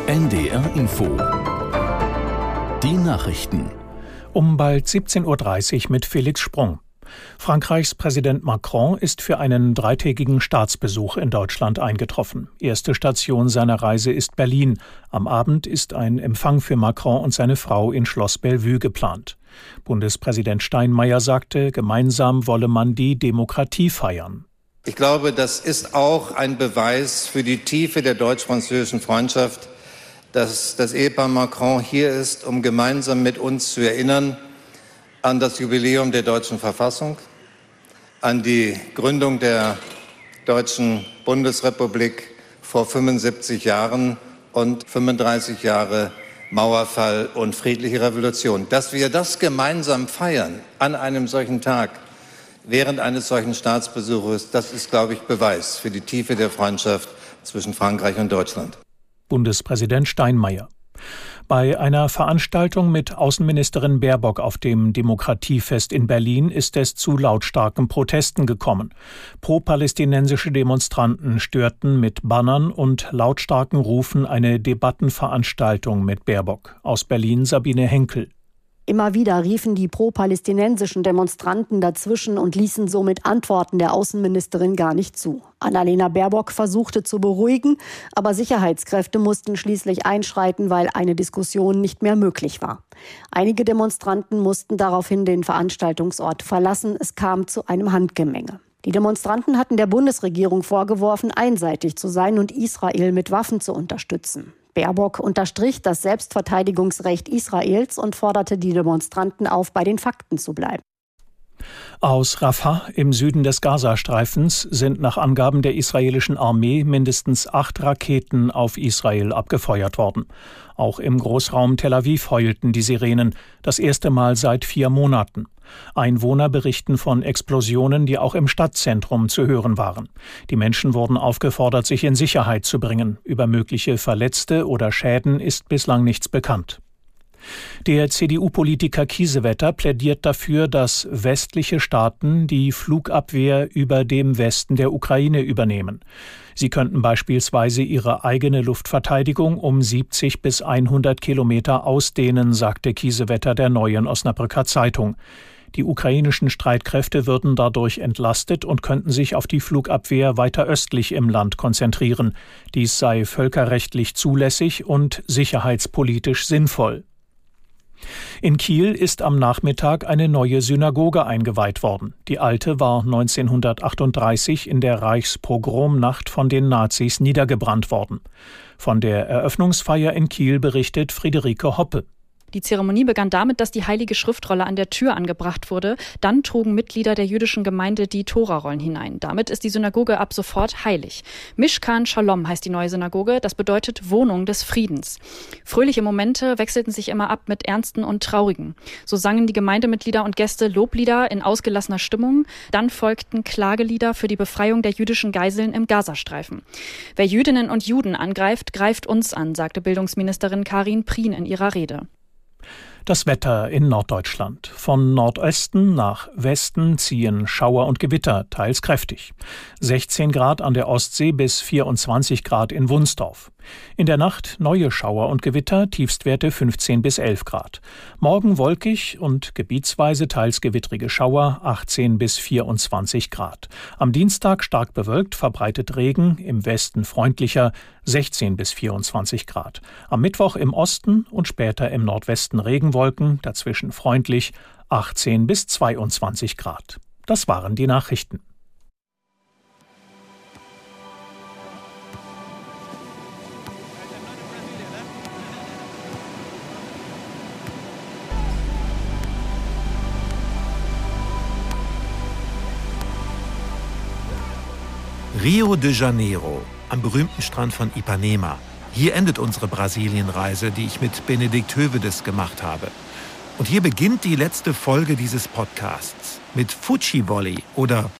NDR Info. Die Nachrichten. Um bald 17.30 Uhr mit Felix Sprung. Frankreichs Präsident Macron ist für einen 3-tägigen Staatsbesuch in Deutschland eingetroffen. Erste Station seiner Reise ist Berlin. Am Abend ist ein Empfang für Macron und seine Frau in Schloss Bellevue geplant. Bundespräsident Steinmeier sagte, gemeinsam wolle man die Demokratie feiern. Ich glaube, das ist auch ein Beweis für die Tiefe der deutsch-französischen Freundschaft, dass das Ehepaar Macron hier ist, um gemeinsam mit uns zu erinnern an das Jubiläum der deutschen Verfassung, an die Gründung der deutschen Bundesrepublik vor 75 Jahren und 35 Jahre Mauerfall und friedliche Revolution. Dass wir das gemeinsam feiern an einem solchen Tag, während eines solchen Staatsbesuches, das ist, glaube ich, Beweis für die Tiefe der Freundschaft zwischen Frankreich und Deutschland. Bundespräsident Steinmeier. Bei einer Veranstaltung mit Außenministerin Baerbock auf dem Demokratiefest in Berlin ist es zu lautstarken Protesten gekommen. Pro-palästinensische Demonstranten störten mit Bannern und lautstarken Rufen eine Debattenveranstaltung mit Baerbock. Aus Berlin Sabine Henkel. Immer wieder riefen die pro-palästinensischen Demonstranten dazwischen und ließen somit Antworten der Außenministerin gar nicht zu. Annalena Baerbock versuchte zu beruhigen, aber Sicherheitskräfte mussten schließlich einschreiten, weil eine Diskussion nicht mehr möglich war. Einige Demonstranten mussten daraufhin den Veranstaltungsort verlassen. Es kam zu einem Handgemenge. Die Demonstranten hatten der Bundesregierung vorgeworfen, einseitig zu sein und Israel mit Waffen zu unterstützen. Baerbock unterstrich das Selbstverteidigungsrecht Israels und forderte die Demonstranten auf, bei den Fakten zu bleiben. Aus Rafah im Süden des Gazastreifens sind nach Angaben der israelischen Armee mindestens 8 Raketen auf Israel abgefeuert worden. Auch im Großraum Tel Aviv heulten die Sirenen, das erste Mal seit 4 Monaten. Einwohner berichten von Explosionen, die auch im Stadtzentrum zu hören waren. Die Menschen wurden aufgefordert, sich in Sicherheit zu bringen. Über mögliche Verletzte oder Schäden ist bislang nichts bekannt. Der CDU-Politiker Kiesewetter plädiert dafür, dass westliche Staaten die Flugabwehr über dem Westen der Ukraine übernehmen. Sie könnten beispielsweise ihre eigene Luftverteidigung um 70 bis 100 Kilometer ausdehnen, sagte Kiesewetter der Neuen Osnabrücker Zeitung. Die ukrainischen Streitkräfte würden dadurch entlastet und könnten sich auf die Flugabwehr weiter östlich im Land konzentrieren. Dies sei völkerrechtlich zulässig und sicherheitspolitisch sinnvoll. In Kiel ist am Nachmittag eine neue Synagoge eingeweiht worden. Die alte war 1938 in der Reichspogromnacht von den Nazis niedergebrannt worden. Von der Eröffnungsfeier in Kiel berichtet Friederike Hoppe. Die Zeremonie begann damit, dass die heilige Schriftrolle an der Tür angebracht wurde. Dann trugen Mitglieder der jüdischen Gemeinde die Torarollen hinein. Damit ist die Synagoge ab sofort heilig. Mishkan Shalom heißt die neue Synagoge. Das bedeutet Wohnung des Friedens. Fröhliche Momente wechselten sich immer ab mit ernsten und traurigen. So sangen die Gemeindemitglieder und Gäste Loblieder in ausgelassener Stimmung. Dann folgten Klagelieder für die Befreiung der jüdischen Geiseln im Gazastreifen. Wer Jüdinnen und Juden angreift, greift uns an, sagte Bildungsministerin Karin Prien in ihrer Rede. Das Wetter in Norddeutschland. Von Nordosten nach Westen ziehen Schauer und Gewitter, teils kräftig. 16 Grad an der Ostsee bis 24 Grad in Wunsdorf. In der Nacht neue Schauer und Gewitter, Tiefstwerte 15 bis 11 Grad. Morgen wolkig und gebietsweise teils gewittrige Schauer, 18 bis 24 Grad. Am Dienstag stark bewölkt, verbreitet Regen, im Westen freundlicher, 16 bis 24 Grad. Am Mittwoch im Osten und später im Nordwesten Regenwolken, dazwischen freundlich, 18 bis 22 Grad. Das waren die Nachrichten. Rio de Janeiro, am berühmten Strand von Ipanema. Hier endet unsere Brasilienreise, die ich mit Benedikt Hövedes gemacht habe. Und hier beginnt die letzte Folge dieses Podcasts mit Fuji Volley oder